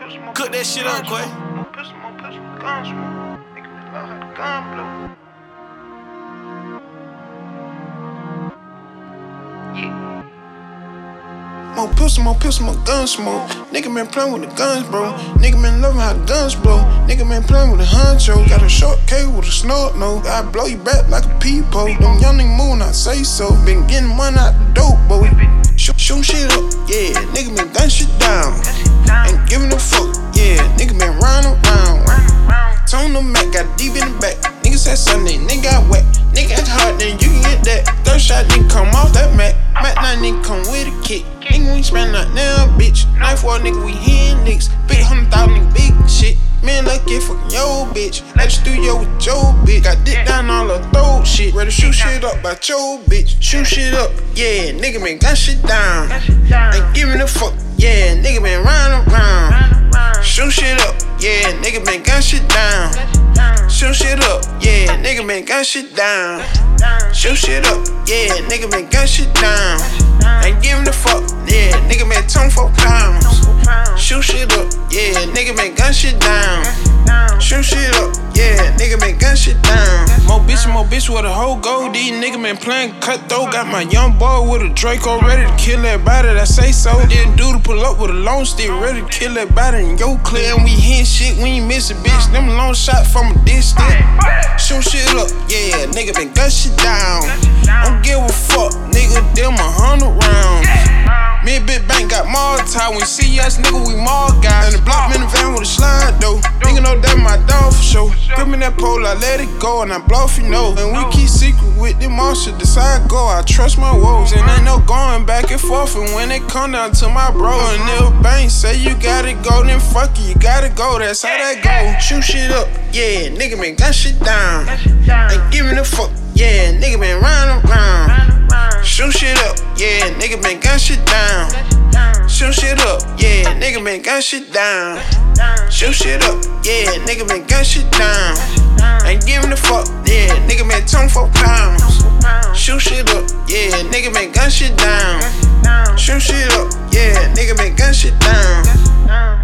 Cook that shit up, Quay. More pistol, gun smoke. Nigga, me love how the gun blow. More pistol, more gun smoke. Nigga been playing with the guns, bro. Nigga been loving how the guns blow. Nigga been playing with the honcho. Got a short K with a snort nose. I blow you back like a peephole. Them young niggas move, I say so. Been getting money out the dope, boy. Shoot shit up, yeah. Nigga been gun shit down. Ain't giving a fuck, yeah. Nigga been riding around. Tone the Mac, got deep in the back. Nigga said Sunday, nigga got wet. Nigga act hard, then you can get that. Third shot, nigga come off that Mac. Mac 9 nigga come with a kick. Nigga, we spend out now, bitch. Knife war, nigga, we hitting licks. Big 100,000 nigga, big shit. Man, lucky fucking yo, bitch. At the studio with your bitch. Got dick down all the throat shit. Ready to shoot shit up by your bitch. Shoot shit up, yeah. Nigga been gun shit down. Ain't giving a fuck, yeah. Nigga been riding around. Shoot shit up, yeah. Nigga been gun shit down. Shoot shit up, yeah. Nigga been gun shit down. Shoot shit up, yeah. Nigga been gun shit down. Ain't giving a fuck, yeah. Nigga been 24 pounds. Shoot shit up, yeah. Nigga been gun shit down. Shoot shit up, yeah. Nigga been gun shit down. More bitch with a whole gold. These nigga been playing cutthroat. Got my young boy with a Draco ready to kill everybody that say so. Didn't do to pull up with a long stick ready to kill everybody in your clear. And we hit shit, we ain't miss a bitch. Them long shot from a distance. Shoot shit up, yeah. Nigga been gun shit down. Don't give a fuck, nigga. Them 100 rounds. Me and Big Bank got more time. When you see us, nigga, we more guys. In the block minivan with a slide, though. Nigga know that my dog for sure. Grip me that pole, I let it go, and I blow if you know. And we keep secret with them monsters. Decide go, I trust my woes. And ain't no going back and forth. And when it come down to my bro, and Lil Bank say you gotta go, then fuck you gotta go. That's how that go. Shoot shit up, yeah. Nigga been gun shit down. Ain't giving a fuck, yeah. Nigga been riding around. Shoot shit up, yeah, nigga been gun shit down. Shoot shit up, yeah, nigga been gun shit down. Shoot shit up, yeah, nigga been gun shit down. Ain't giving a fuck, yeah, nigga been 24 pounds. Shoot shit up, yeah, nigga been gun shit down. Shoot shit up, yeah, nigga been gun shit down.